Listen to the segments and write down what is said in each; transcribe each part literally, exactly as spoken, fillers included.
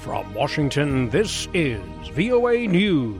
From Washington, this is V O A News.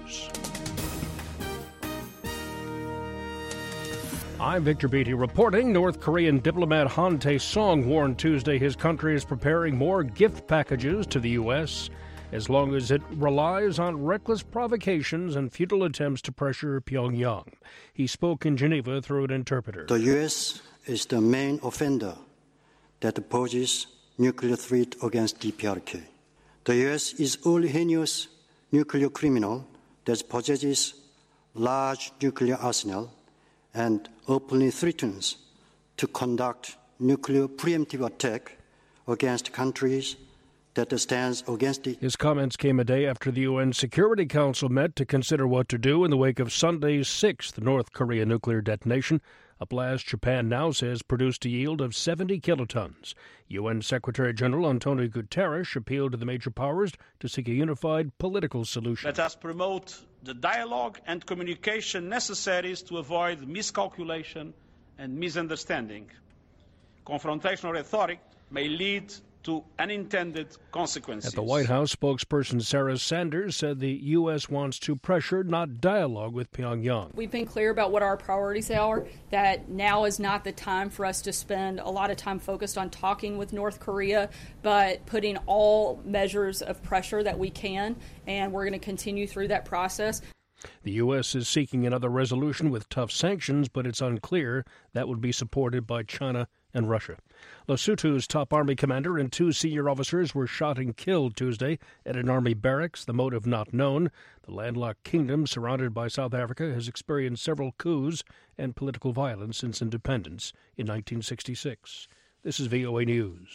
I'm Victor Beatty reporting. North Korean diplomat Han Tae-song warned Tuesday his country is preparing more gift packages to the U S as long as it relies on reckless provocations and futile attempts to pressure Pyongyang. He spoke in Geneva through an interpreter. The U S is the main offender that poses nuclear threat against D P R K. The U S is only heinous nuclear criminal that possesses large nuclear arsenal and openly threatens to conduct nuclear preemptive attack against countries that stands against it. His comments came a day after the U N Security Council met to consider what to do in the wake of Sunday's sixth North Korea nuclear detonation, a blast Japan now says produced a yield of seventy kilotons. U N Secretary General Antonio Guterres appealed to the major powers to seek a unified political solution. Let us promote the dialogue and communication necessary to avoid miscalculation and misunderstanding. Confrontational rhetoric may lead to unintended consequences. At the White House, spokesperson Sarah Sanders said the U S wants to pressure, not dialogue, with Pyongyang. We've been clear about what our priorities are, that now is not the time for us to spend a lot of time focused on talking with North Korea, but putting all measures of pressure that we can, and we're going to continue through that process. The U S is seeking another resolution with tough sanctions, but it's unclear that would be supported by China and Russia. Lesotho's top army commander and two senior officers were shot and killed Tuesday at an army barracks, the motive not known. The landlocked kingdom, surrounded by South Africa, has experienced several coups and political violence since independence in nineteen sixty-six. This is V O A News.